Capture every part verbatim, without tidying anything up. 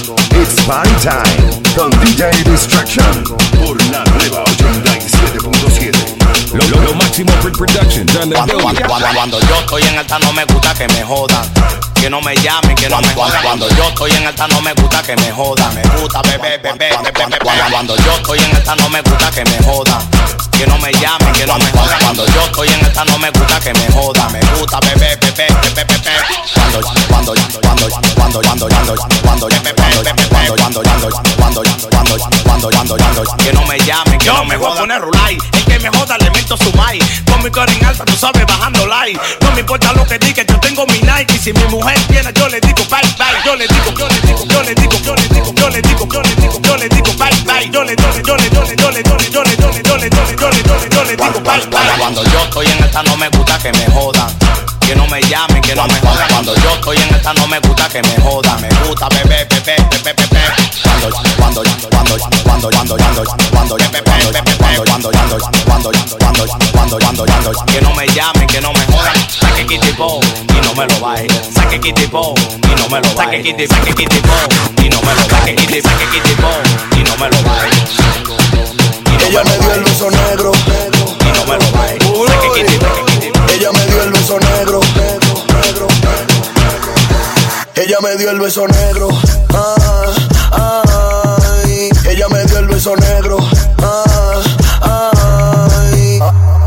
It's party time con D J Distraction por la nueva ochenta y siete punto siete. Lo, lo, lo máximo Productions on the cuando, cuando, cuando, cuando yo estoy en alta no me gusta que me jodan, que no me llamen, que no me jodan. Cuando yo estoy en alta no me gusta que me jodan. Me gusta beber, beber, beber, beber. Cuando yo estoy en alta no me gusta que me jodan, que no me llamen, que no me jodan. Cuando yo estoy en alta no me gusta que me jodan. Me gusta beber, beber, beber, beber. Cuando, cuando, cuando, cuando, cuando, cuando, cuando, cuando, cuando, cuando, cuando, cuando, cuando, que no me llamen, que no me jodan. Poner rulay, el que me joda le meto su mai. Con mi cara en alta, tú sabes, bajando like. No me importa lo que diga, yo tengo mi Nike. Y si mi mujer viene, yo le digo bye bye. Yo le digo, yo le digo, yo le digo, yo le digo, yo le digo, yo le digo, yo le digo bye bye. Yo le, yo le, yo le, yo le, yo le, yo le, yo le, yo le, yo le, yo le, yo le, yo le, yo le digo bye bye. Cuando yo estoy en esta no me gusta que me jodan, que no me llamen, que no me jodan. Cuando yo estoy en esta no me gusta que me jodan. Me gusta beber, beber, beber, beber. Cuando, cuando, cuando, cuando, cuando, cuando, cuando, cuando, cuando, cuando, cuando, cuando, que no me llamen, que no me jodan. Saque kitipo y no me lo baile. Saque kitipo y no me lo baile. Saque kitipo y no me lo baile. Saque kitipo y no me lo baile. Ella me dio el beso negro y no me lo baile. Saque kitipo. Ella me dio el beso negro, negro, negro, negro. Ella me dio el beso negro. Ah, ay. Ella me dio el beso negro. Ah, ay. Ay,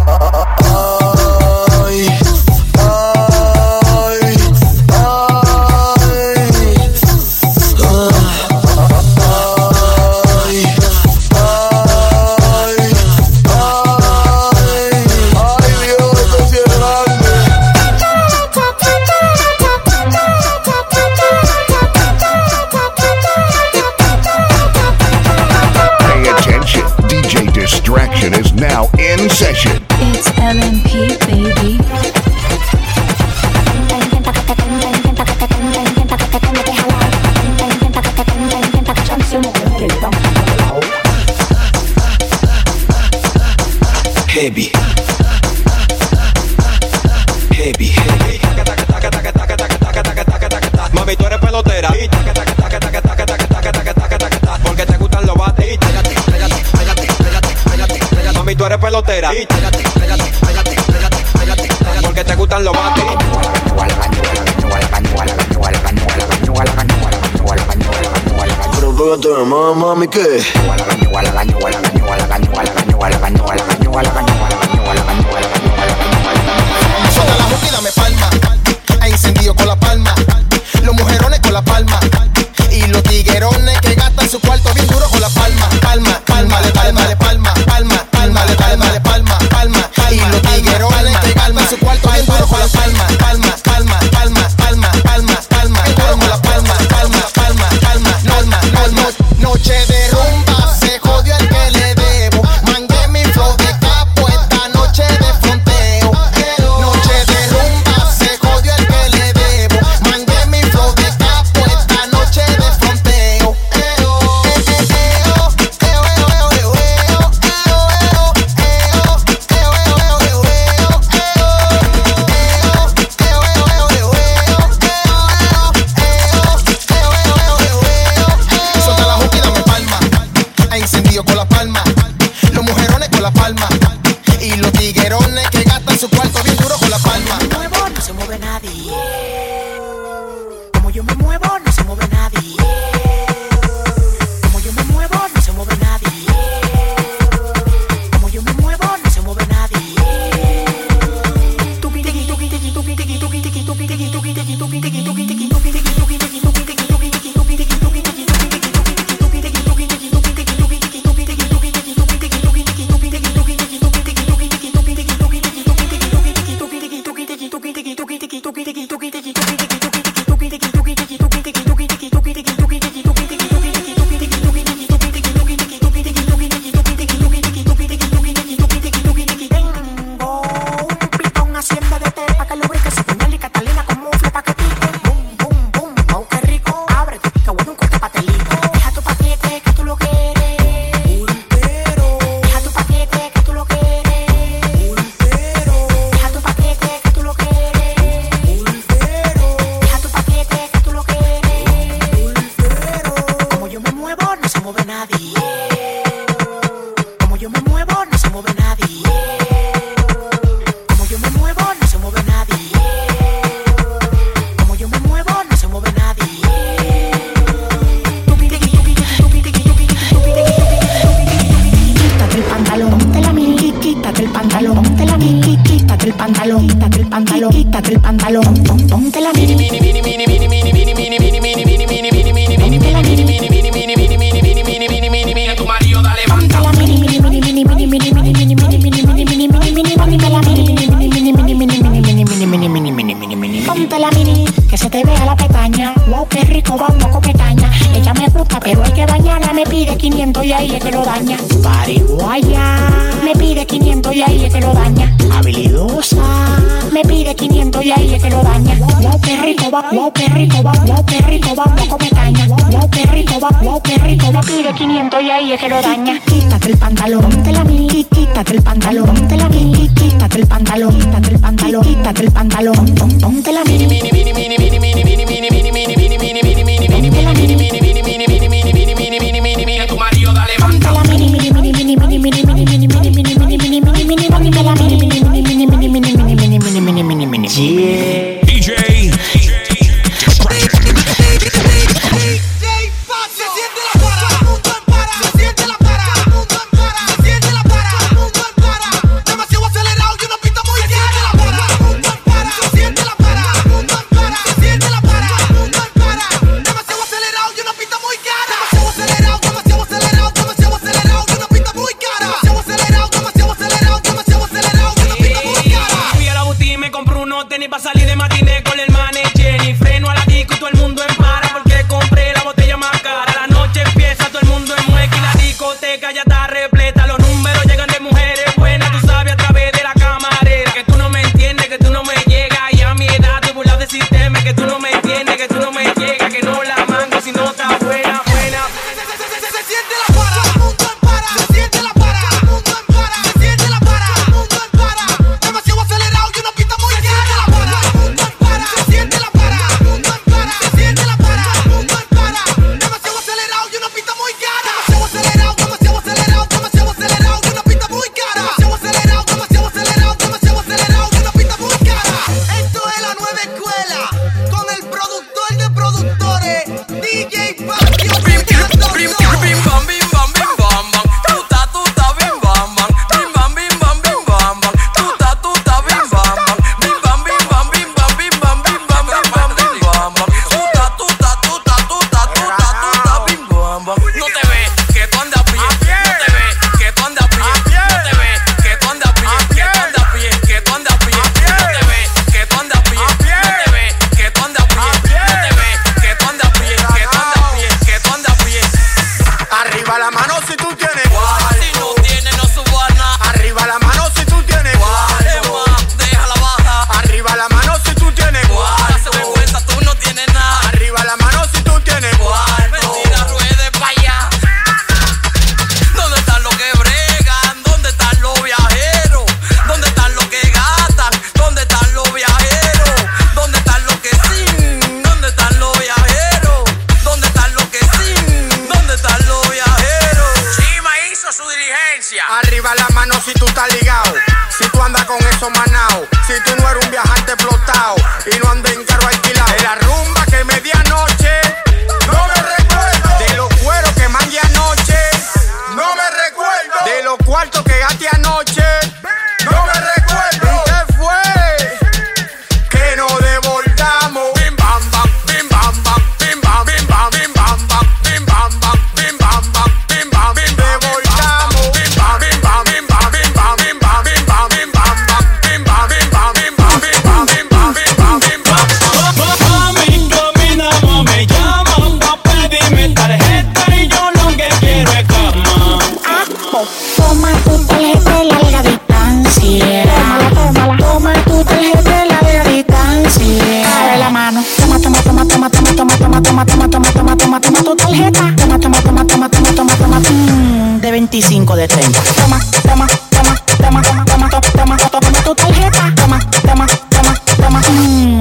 ay, ay, Distraction is now in session. It's L M P, baby. Heavy, heavy, heavy. Mami, tú eres pelotera. Porque te gustan los bates. Mami, tú eres pelotera. Porque te gustan los bates. Pero pégate, mamá, mami, ¿qué? Suena la boca y dame palma. Hay incendio con la palma. Los mujerones con la palma. Y los tiguerones que gastan su cuarto bien duro con la palma. Palma, palma, de palma, de palma, palma, palma, de palma, de palma, palma. Y los tiguerones que gastan su cuarto bien duro con la palma. Palma, palma, palma, palma, palma, palma, palma, la palma, palma, palma, palma, palma, palma. Noche de rumba, se jodió el que le debo. Mangué mi flow de capo esta noche de fronteo. Noche de rumba, se jodió el que le debo. Mangué mi flow de capo esta noche de fronteo. nadie. Como yo me muevo, no se mueve nadie. Como yo me muevo, no se mueve nadie. Como yo me muevo, no se mueve nadie. Quítate el pantalón, ponte la mini, quítate el pantalón, ponte la mini, quítate el pantalón, quítate el pantalón, quítate el pantalón, ponte la mini, mini, mini, mini, mini, mini, mini, mini, mini, mini, mini, mini, mini, mini, ponte la mini, mini, mini, mini, mini, mini, mini, mini, mini, mini, mini, tu marido dale ponte la mini, mini, mini, mini, mini, mini, mini, mini, mini, mini, mini, mini, mini, mini, ponte la mini, mini, mini, mini, mini, mini, mini, mini, mini, mini, mini, mini, mini, mini, ponte la mini, que se te vea la pestaña, wow, qué rico, va un poco pestaña, ella me gusta, pero hay que bañarla, me pide quinientos y ahí es que lo daña, pariguaya, me pide quinientos y ahí es que lo daña, habilidosa, me pide quinientos y ahí es que lo daña, wow, qué rico, va, wow, qué rico, va, wow, qué rico, va un poco pestaña, wow, qué rico, va, wow, qué rico, va, pide quinientos y ahí es que lo daña, quítate el pantalón, ponte la mini, quítate el pantalón, ponte la mini, quítate el pantalón, quítate el pantalón, quítate el pantalón, ponte la mini, mini, mini, mini, mini, mini, mini, mini, mini, mini, mini, mini, mini, mini, ponte la mini, mini, mini, mini, mini, mini, mini, mini, mini, mini, mini, tu marido dale ponte la mini, mini, mini, mini, mini, mini, mini, mini, mini, mini, mini, mini, mini, mini, mini, ponte la mini, mini, mini, mini, mini, mini, mini, mini, mini, mini, mini, mini, yeah. D J veinticinco de treinta. Toma, toma, toma, toma, toma, toma, toma, toma, toma tu tarjeta. Toma, toma, toma, toma, mm, de veinticinco.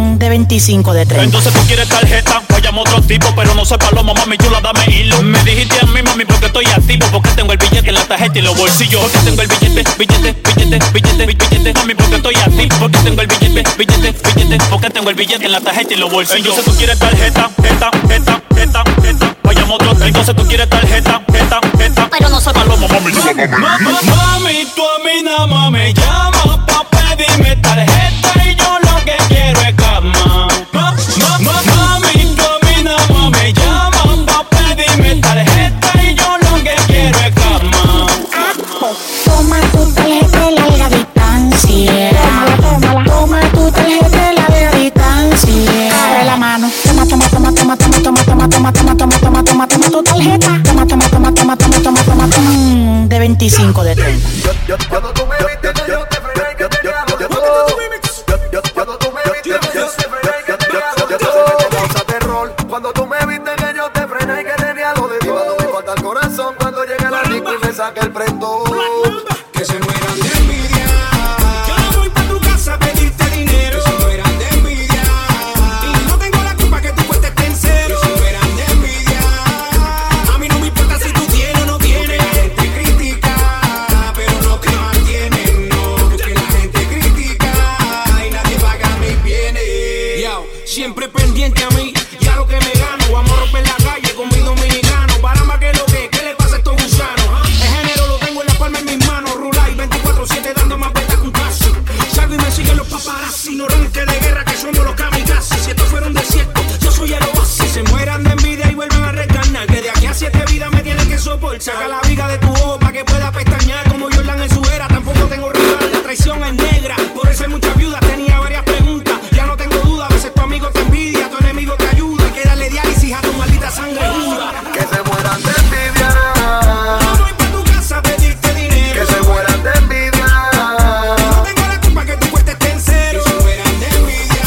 veinticinco de treinta. Entonces tú quieres tarjeta, pues llamo otro tipo, pero no sé paloma, mami chula, dame hilo. Me dijiste a mí, mami, porque estoy activo, porque tengo el billete en la tarjeta y los bolsillos. Porque tengo el billete, billete, billete, billete, billete, mami, porque estoy activo, porque tengo el billete, billete, billete, porque tengo el billete en la tarjeta y los bolsillos. Entonces tú quieres tarjeta, jeta, jeta, jeta, jeta, pues llamo otro tipo. Entonces tú quieres tarjeta, jeta, jeta, pero no soy paloma, mami chula, mami. Mami, tú a mí nada más me llamas pa' pedirme tarjeta y yo lo que quiero es cama. Ma, ma, ma, mami, tú a mí nada más me llamas pa' pedirme tarjeta y yo lo que quiero es cama. Toma tu tarjeta de larga distancia. Tómala, toma tu tarjeta de larga distancia. Abre la mano. Toma, toma, toma, toma, toma, toma, toma, toma, toma, toma, toma, toma, toma tu tarjeta. Toma, toma, toma, toma, toma, toma, toma, toma. De veinticinco de treinta. Cuando tú me viste que yo te frené, que tenía lo de todo. Cuando tú me viste que yo te frené, que tenía lo de todo. Causa terror. Cuando tú me viste que yo te frené, que tenía lo de todo. Me falta el corazón cuando llegue la disco y me saque el prendo. Que se mueran de envidia. Yo no voy pa' tu casa a pedirte dinero. Que se mueran de envidia. Y no tengo la culpa que tu cuenta esté en cero. Que se mueran de envidia. A mí no me importa si tú tienes o no tienes. La gente critica, pero no te mantienen, no. Porque la gente critica y nadie paga mis bienes. Yo, siempre pendiente a mí y a lo que me gano. Vamos a romper la calle con mi dominicano. Para más que lo que, ¿qué le pasa a estos gusanos? El género lo tengo en la palma de mis manos. Rulay veinticuatro siete dando más vueltas que un taxi. Salgo y me siguen los paparazzi. No ronque de guerra que somos los kamikazes. Si esto fuera un desierto, yo soy el oasis. Se mueran de envidia y vuelven a reencarnar. Que de aquí a siete vidas me tienen que soportar. Saca la viga de tu ojo para que pueda pestañear. Como Jordan en su era, tampoco tengo rival. La traición es negra, por eso hay muchas viudas. Tenía varias preguntas, ya no tengo duda. A veces tu amigo te envidia, tu enemigo te ayuda. Hay que darle diálisis a tu maldita sangre juda. Que se mueran de envidia. No voy pa' tu casa a pedirte dinero. Que se mueran de envidia. No tengo la culpa que tu cuenta esté en cero. Que se mueran de envidia.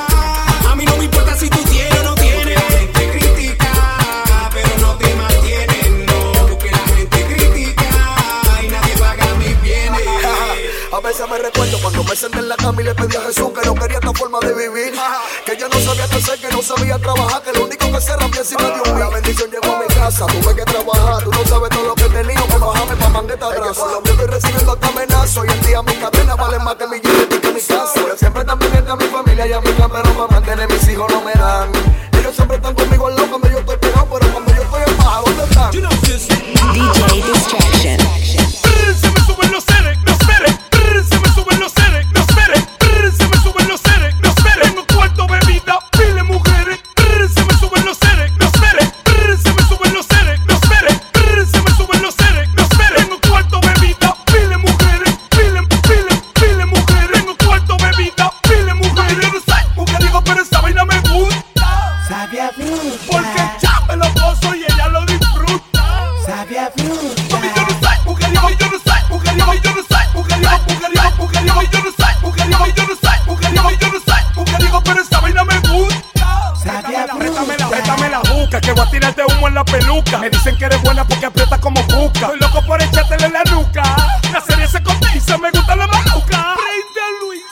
A mí no me importa si tú tienes o no tienes. La gente critica, pero no te mantienen, no. Porque la gente critica y nadie paga mis bienes. A veces me recuerdo cuando me senté en la cama y le pedí a Jesús que no quería esta forma de vivir. Que yo no sabía qué hacer, que no sabía trabajar, que lo único que se rapía encima de un. La bendición llegó a mi casa, tuve que trabajar. Tú no sabes todo lo que he tenido, me bajame pa' mangueta grasa. Es que por lo mío estoy recibiendo hasta amenazas. Hoy en día mis cadenas valen más que mi billete y que mi casa. Pero siempre están pendientes a mi familia y a mi cama, pero para mantener mis hijos no me dan. Ellos siempre están conmigo al lado cuando yo estoy pegado, pero cuando yo estoy en baja, ¿dónde están? D J Distraction. Se me suben los seres, los seres. Se me suben los seres, los seres. Se me suben los seres, los seres. Tengo cuarto bebida, pile mujeres. Se me suben los seres, los seres. Se me suben los seres, los seres. Se me suben los seres, los seres. Tengo cuarto bebida, pile mujeres. Pile, pile, pile mujeres. Tengo cuarto bebida, pile mujeres. Yo no sé, mujer digo, pero esa vaina me gusta. Sabe a fruta. Porque ya me lo gozo y ella lo disfruta. Sabe a fruta. Mami, yo no sé, mujer digo, yo no sé, mujer digo, yo no sé, mujer digo, mujer digo, mujer digo, yo no sé, mujer digo, yo no sé, mujer digo, yo no sé, mujer digo, pero esa vaina me gusta. Sabe a Rétame la, fruta. rétame la juca, que voy a tirarte humo en la peluca. Me dicen que eres buena porque aprietas como cuca. Estoy loco por echártela en la nuca. La serie se cotiza, me gusta la maluca. Prende a Luis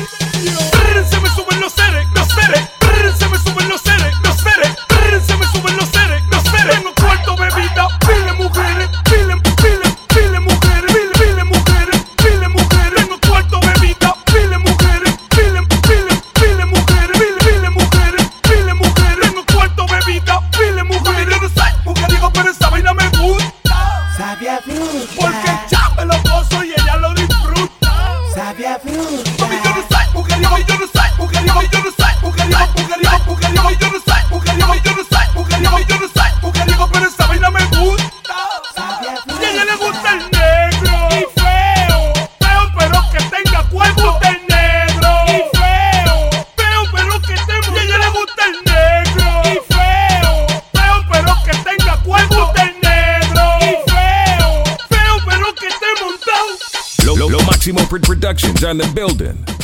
Sergio. Se me suben los seres, los seres. Se me suben los seres, los seres. Se me suben los seres, los seres. Tengo cuarto bebida, pile mujeres, pile, pile, pile mujeres, pile, pile mujeres, pile mujeres. Tengo cuarto bebida, pile mujeres, pile, pile, pile mujeres, pile, pile mujeres, pile mujeres. Tengo cuarto bebida, pile mujeres. Yo no sé, mujer digo, pero esa vaina me gusta. Sabe a fruta. Porque ya me lo gozo y ella lo disfruta. Sabe a fruta. Mami, yo no sé, mujer digo, yo no sé, mujer digo, yo no sé, mujer digo, mujer digo, mujer digo, yo no sé, mujer digo, yo no sé, mujer digo, yo no sé, mujer digo, pero esa vaina me gusta. Sabe a fruta. Y a ella le gusta el negro y feo, feo pero que tenga cuerpo de negro y feo, feo pero que tenga. Y a ella le gusta el negro y feo, feo pero que tenga cuerpo de negro y feo, feo pero que esté montado. Lo, lo, lo Máximo Productions on the building.